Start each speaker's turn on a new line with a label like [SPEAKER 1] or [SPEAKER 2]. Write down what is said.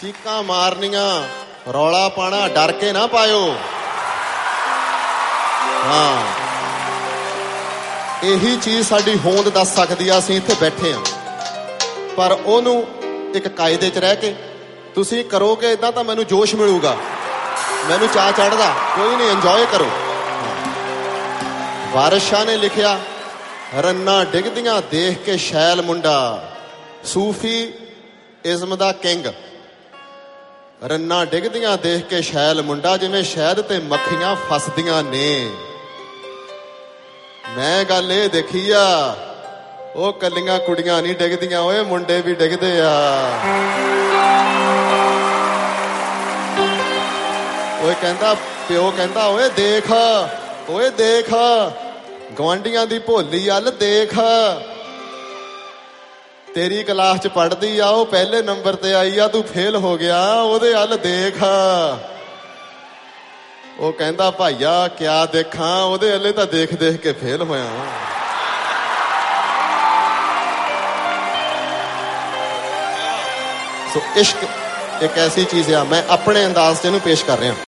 [SPEAKER 1] ਚੀਕਾਂ ਮਾਰਨੀਆਂ, ਰੌਲਾ ਪਾਣਾ, ਡਰ ਕੇ ਨਾ ਪਾਇਓ। ਹਾਂ, ਇਹੀ ਚੀਜ਼ ਸਾਡੀ ਹੋਂਦ ਦੱਸ ਸਕਦੀ ਆ। ਅਸੀਂ ਇੱਥੇ ਬੈਠੇ ਹਾਂ, ਪਰ ਉਹਨੂੰ ਇੱਕ ਕਾਇਦੇ 'ਚ ਰਹਿ ਕੇ ਤੁਸੀਂ ਕਰੋਗੇ ਇੱਦਾਂ ਤਾਂ ਮੈਨੂੰ ਜੋਸ਼ ਮਿਲੂਗਾ, ਮੈਨੂੰ ਚਾਅ ਚੜ੍ਹਦਾ। ਕੋਈ ਨਹੀਂ, ਇੰਜੋਏ ਕਰੋ। ਵਾਰਿਸ ਸ਼ਾਹ ਨੇ ਲਿਖਿਆ, ਰੰਨਾਂ ਡਿੱਗਦੀਆਂ ਦੇਖ ਕੇ ਸ਼ੈਲ ਮੁੰਡਾ, ਸੂਫੀ ਇਜ਼ਮ ਦਾ ਕਿੰਗ। ਰੰਨਾਂ ਡਿੱਗਦੀਆਂ ਦੇਖ ਕੇ ਸ਼ੈਲ ਮੁੰਡਾ, ਜਿਵੇਂ ਸ਼ਹਿਦ ਤੇ ਮੱਖੀਆਂ ਫਸਦੀਆਂ ਨੇ। ਮੈਂ ਗੱਲ ਇਹ ਦੇਖੀ ਆ, ਉਹ ਕੱਲੀਆਂ ਕੁੜੀਆਂ ਨਹੀਂ ਡਿੱਗਦੀਆਂ, ਓਏ ਮੁੰਡੇ ਵੀ ਡਿੱਗਦੇ ਆ। ਓਏ ਕਹਿੰਦਾ, ਪਿਓ ਕਹਿੰਦਾ, ਓਏ ਦੇਖ, ਓਏ ਦੇਖ, ਗੁਆਂਢੀਆਂ ਦੀ ਭੋਲੀ ਵੱਲ ਦੇਖ, ਤੇਰੀ ਕਲਾਸ 'ਚ ਪੜ੍ਹਦੀ ਆ, ਉਹ ਪਹਿਲੇ ਨੰਬਰ ਤੇ ਆਈ ਆ, ਤੂੰ ਫੇਲ ਹੋ ਗਿਆ, ਉਹਦੇ ਵੱਲ ਦੇਖ। ਉਹ ਕਹਿੰਦਾ, ਭਾਈਆ ਕਿਆ ਦੇਖਾਂ, ਉਹਦੇ ਵੱਲੇ ਤਾਂ ਦੇਖ ਦੇਖ ਕੇ ਫੇਲ ਹੋਇਆ। ਸੋ ਇਸ਼ਕ ਇੱਕ ਐਸੀ ਚੀਜ਼ ਆ, ਮੈਂ ਆਪਣੇ ਅੰਦਾਜ਼ 'ਚ ਇਹਨੂੰ ਪੇਸ਼ ਕਰ ਰਿਹਾ।